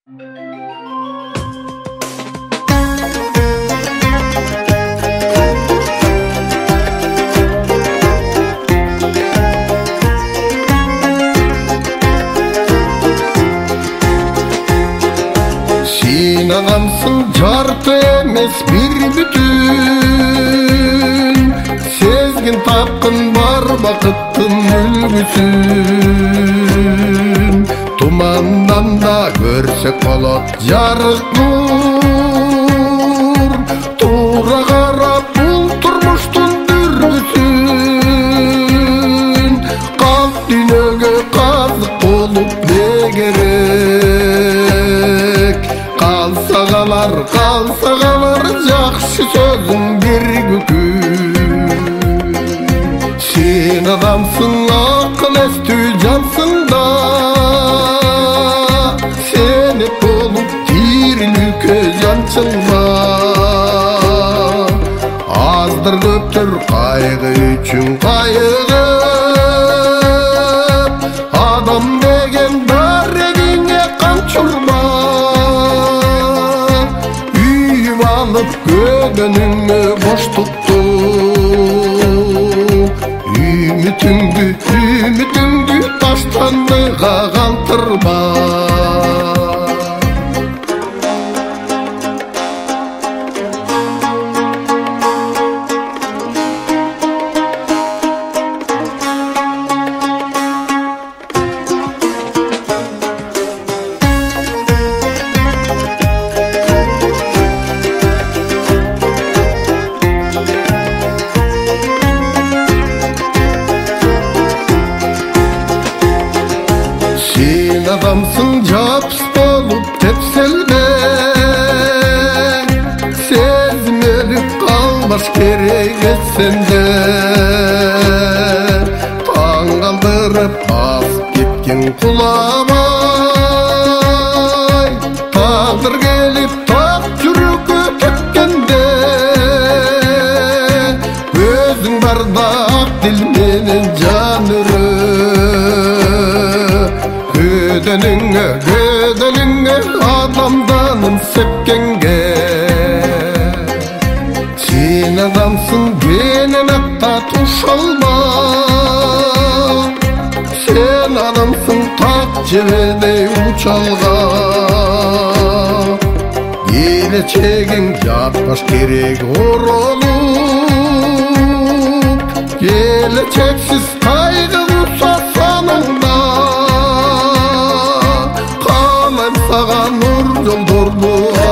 Сыйнагансың жарты эмес бир бүтүн, сезгин тапкын бар бакыттын үлгүсүн. Тумандан да көрсөк болот жарык нур, туура карап бул турмуштун дүргүсүн. Калк дүйнөгө казык болуп не керек? Қалса қалар жақшы сөзің бір күн. Сен адамсың, ақыл естүү жансың да, сені болып тирилүүкө жанчылма. Аздыр көптүр кайгы үчүн кайыгып, адам деген дарегиңе камчурма. Көдөнүңө боштукту, үмүтүңдү таштандыга калтырма. Сен адамсың жапс болуп тепселбе, сезим өлүп калбаш керек этсенде. Таң калтырып басып кеткен кулабай, тагдыр келип так жүрөккө тепкенде. Өзүң барда ак дил менен жан өрө, Gödönüңе адамданын сепкенге. Сен адамсың менен атта тушалма, сен адамсың так жебедей учалга. Келечегиң жатпаш керек оролуп, келечексиз кайгы куса саныңда. Нур жолдорду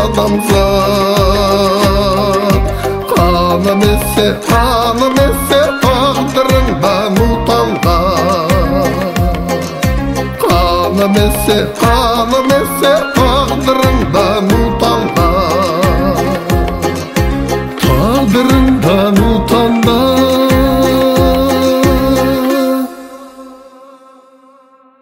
адамзат, каным эсе тагдырыңдан уталган. Каным эсе тагдырыңдан уталган. Тагдырыңдан